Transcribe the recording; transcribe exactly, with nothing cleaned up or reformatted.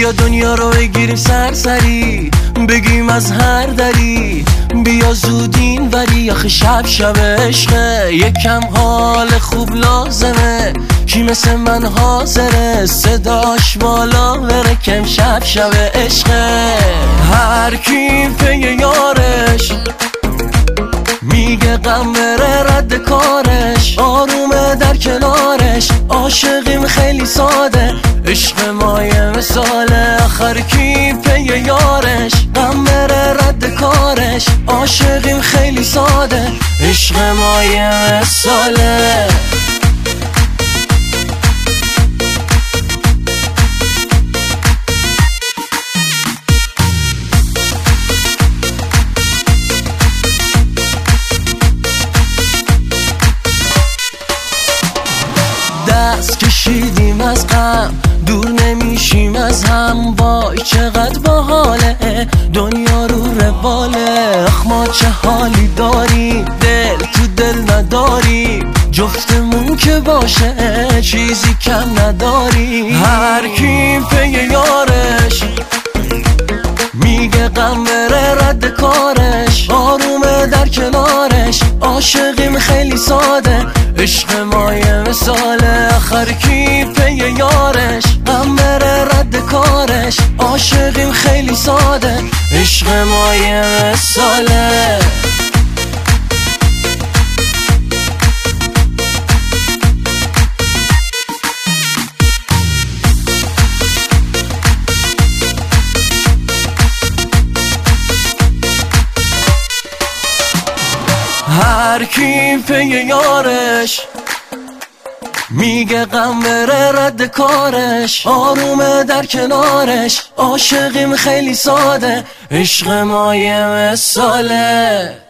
بیا دنیا رو بگیریم سرسری، بگیم از هر دری، بیا زودین وری، آخه شب شب عشقه، یکم حال خوب لازمه، کی مثل من حاضره صداش بالا بره، کم شب شب عشقه. هر کی پی یارش میگه غم بره رد کارش، آرومه در کنارش، عاشقیم خیلی ساده، عشق مایه مثاله. آخر کی پی یارش غم بره رد کارش، عاشقیم خیلی ساده، عشق مایه مثاله. دست کشیدیم از غم، دور نمیشیم از هم، وای چقدر باحاله دنیا رو رواله. آخ ما چه حالی داریم، دل تو دل نداریم، جفتمون که باشه چیزی کم نداریم. هر کی پی یارش میگه غم بره رد کارش، آرومه در کنارش، عاشقیم خیلی ساده، عشق مایه مثاله. آخر کی پی یارش غم بره رد کارش، عاشقیم خیلی ساده، عشق مایه مثاله. هر کی پی یارش میگه غم بره رد کارش، آرومه در کنارش، عاشقیم خیلی ساده، عشق مایه مثاله.